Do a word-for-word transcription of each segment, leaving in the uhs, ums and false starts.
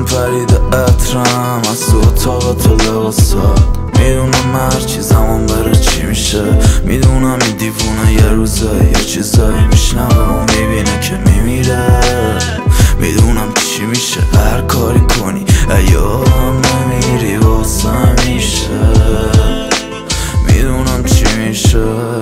پرید عطرم از تو اتاق تو لباسات. میدونم هر چی زمان بره چی میشه، میدونم این دیوونه یه روزه یه چیزایی میشنوه و میبینه که میمیره. میدونم چی میشه هر کاری کنی یادم نمیری واسه میشه. میدونم چی میشه.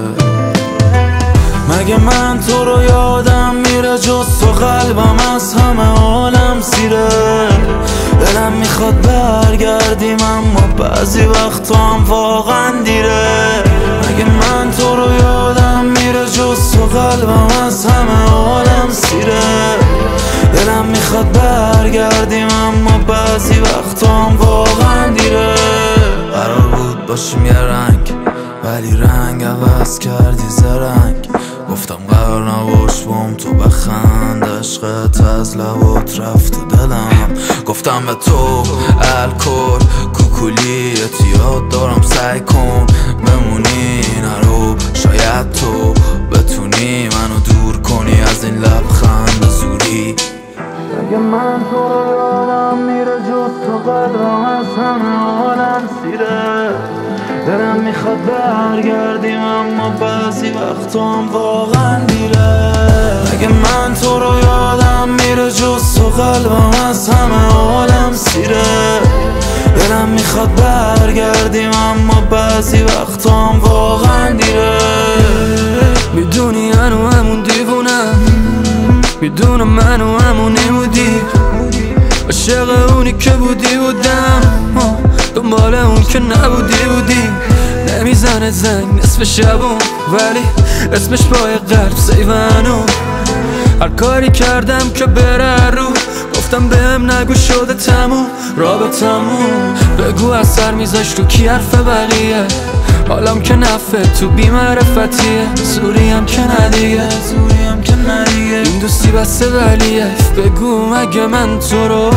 مگه من تو رو یادم میره جز تو قلبم از همه عالم سیره. دلم میخواد برگردیم اما بعضی وقت هم واقعا دیره. مگه من تو رو یادم میره جز تو قلبم از همه عالم سیره. دلم میخواد برگردیم اما بعضی وقت هم واقعا دیره. قرار بود باشیم یه رنگ ولی رنگ عوض کردی زرنگ. گفتم قرار نباش بام تو بخند، عشقت از لبات رفت تو دلم. گفتم به تو الکل کوکولی اعتیاد دارم، سعی کن بمونی نرو، شاید تو بتونی منو دور کنی از این لبخند زوری. اگه من تو رو یادم میره جز تو قدرم از همه عالم سیره. دلم میخواد برگردیم اما بعضی وقت هم واقعا دیره. اگه من تو رو یادم میره جز تو قلبم از همه عالم سیره. دلم میخواد برگردیم اما بعضی وقت هم واقعا دیره. میدونی هنو همون دیوونم، میدونم منو همونی بودی، عاشق اونی که بودی بودم، دنبال اون که نبودی بودی. نمیزنه زنگ نصف شبون ولی اسمش پای قلب سیوانو. هر کاری کردم که بره رو، گفتم بهم نگو شده تموم رابطمون. بگو اثر میذاش تو کی حرف بقیه، حالم که نفه تو بی‌معرفتیه. زوریم که ندیگه زوریم که ندیگه این دوستی بسته ولیه. بگو مگه من تو رو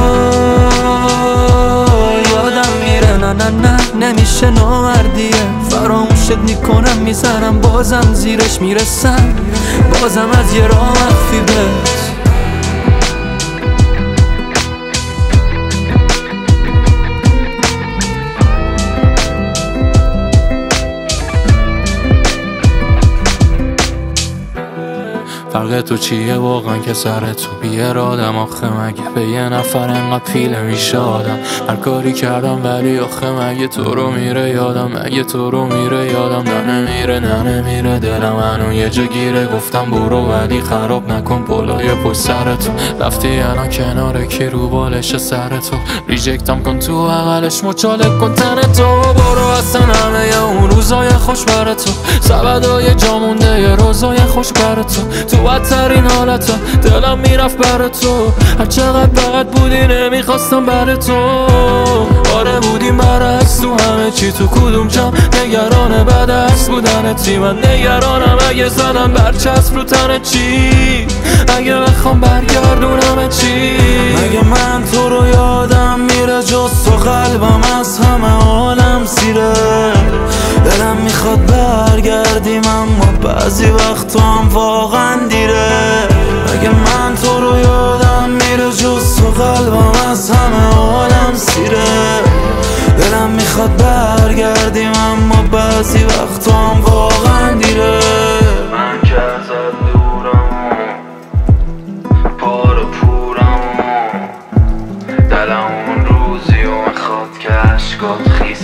یادم میره؟ نه نه نه نمیشه نامردیه. فراموشت میکنم میزنم بازم زیرش میرسم، بازم از یه راه مخفی بهت. فرق تو چیه واقعا که سر تو بیار آدم؟ آخه مگه به یه نفر انقدر پیله میشه آدم؟ هر کاری کردم ولی آخه مگه تو رو میره یادم؟ مگه تو رو میره یادم؟ نه نمیره نه نمیره دلم منو یه جا گیره. گفتم برو ولی خراب نکن پلای پشت سر تو. رفتی الان کنار کی رو بالش سر تو، ریجکتم کن تو بغلش مچالک کن تن تو. برو اصلا همه اون روزای خوش بر تو، سبدای جامونده یه روزای خوش بر تو. تو بدترین حالتا دلم میرفت بر تو، هر چقدر بد بودی نمیخواستم بر تو. آره بودیم برعکس تو همه چی، تو کدوم جام نگران بدعکس بودنتی. من نگرانم اگه زدم برچسب رو تن چی، اگه بخوام برگردونم چی. مگه من تو رو یادم میره جز تو قلبم از همه عالم سیره. دلم میخواد برگردیم اما بعضی وقت هم واقعا دیره. مگه من تو رو یادم میره جز تو قلبم از همه عالم سیره. دلم میخواد برگردیم اما بعضی وقت هم واقعا دیره. من که ازت دورم پار پورم، دلم اون روزی و میخواد که عشقات خیس